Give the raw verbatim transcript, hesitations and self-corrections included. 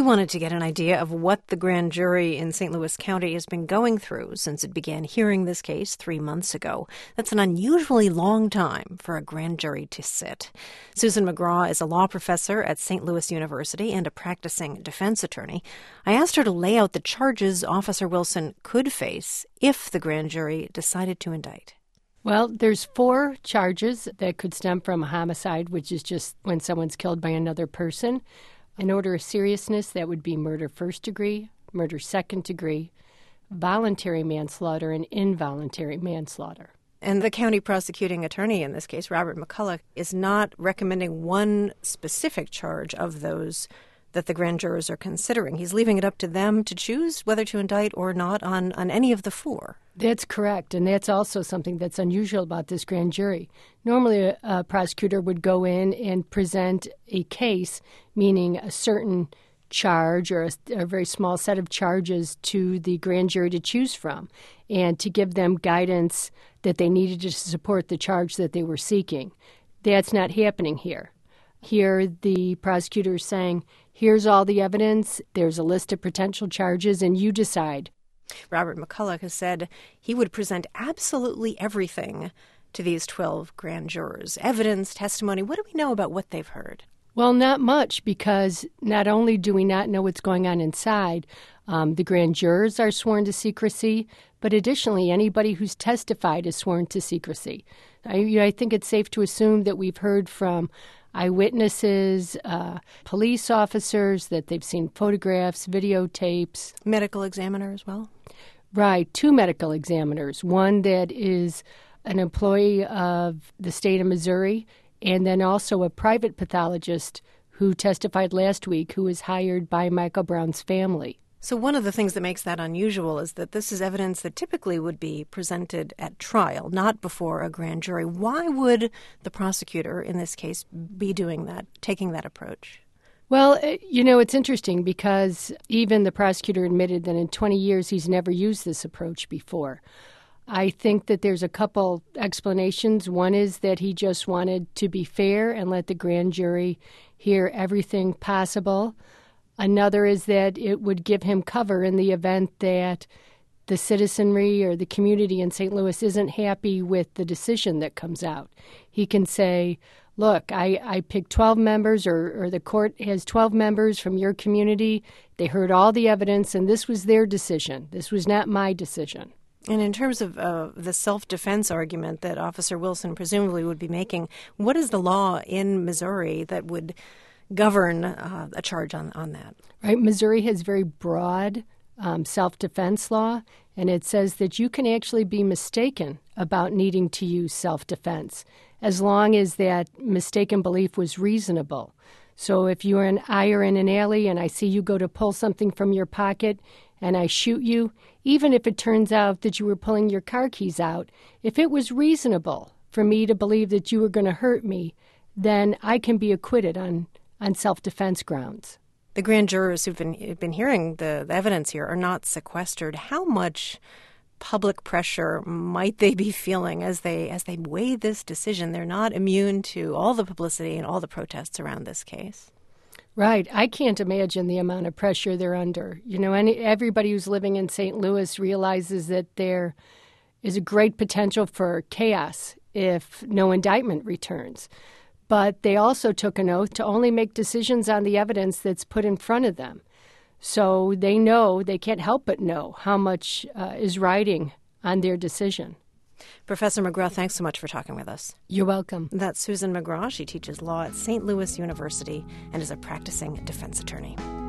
wanted to get an idea of what the grand jury in Saint Louis County has been going through since it began hearing this case three months ago. That's an unusually long time for a grand jury to sit. Susan McGraw is a law professor at Saint Louis University and a practicing defense attorney. I asked her to lay out the charges Officer Wilson could face if the grand jury decided to indict. Well, there's four charges that could stem from a homicide, which is just when someone's killed by another person. In order of seriousness, that would be murder first degree, murder second degree, voluntary manslaughter, and involuntary manslaughter. And the county prosecuting attorney in this case, Robert McCulloch, is not recommending one specific charge of those that the grand jurors are considering. He's leaving it up to them to choose whether to indict or not on, on any of the four. That's correct, and that's also something that's unusual about this grand jury. Normally, a, a prosecutor would go in and present a case, meaning a certain charge or a, a very small set of charges to the grand jury to choose from and to give them guidance that they needed to support the charge that they were seeking. That's not happening here. Here, the prosecutor is saying, here's all the evidence, there's a list of potential charges, and you decide. Robert McCulloch has said he would present absolutely everything to these twelve grand jurors. Evidence, testimony. What do we know about what they've heard? Well, not much, because not only do we not know what's going on inside, um, the grand jurors are sworn to secrecy, but additionally, anybody who's testified is sworn to secrecy. I, you know, I think it's safe to assume that we've heard from eyewitnesses, uh, police officers, that they've seen photographs, videotapes. Medical examiner as well? Right, two medical examiners. One that is an employee of the state of Missouri, and then also a private pathologist who testified last week who was hired by Michael Brown's family. So one of the things that makes that unusual is that this is evidence that typically would be presented at trial, not before a grand jury. Why would the prosecutor in this case be doing that, taking that approach? Well, you know, it's interesting because even the prosecutor admitted that in twenty years he's never used this approach before. I think that there's a couple explanations. One is that he just wanted to be fair and let the grand jury hear everything possible. Another is that it would give him cover in the event that the citizenry or the community in Saint Louis isn't happy with the decision that comes out. He can say, look, I, I picked twelve members, or, or the court has twelve members from your community. They heard all the evidence, and this was their decision. This was not my decision. And in terms of uh, the self-defense argument that Officer Wilson presumably would be making, what is the law in Missouri that would govern uh, a charge on, on that? Right. Missouri has very broad um, self-defense law, and it says that you can actually be mistaken about needing to use self-defense as long as that mistaken belief was reasonable. So if you're an I are in an alley and I see you go to pull something from your pocket and I shoot you, even if it turns out that you were pulling your car keys out, if it was reasonable for me to believe that you were going to hurt me, then I can be acquitted on on self-defense grounds. The grand jurors who've been who've been hearing the, the evidence here are not sequestered. How much public pressure might they be feeling as they as they weigh this decision? They're not immune to all the publicity and all the protests around this case. Right. I can't imagine the amount of pressure they're under. You know, any, everybody who's living in Saint Louis realizes that there is a great potential for chaos if no indictment returns. But they also took an oath to only make decisions on the evidence that's put in front of them. So they know, they can't help but know how much uh, is riding on their decision. Professor McGraw, thanks so much for talking with us. You're welcome. That's Susan McGraw. She teaches law at Saint Louis University and is a practicing defense attorney.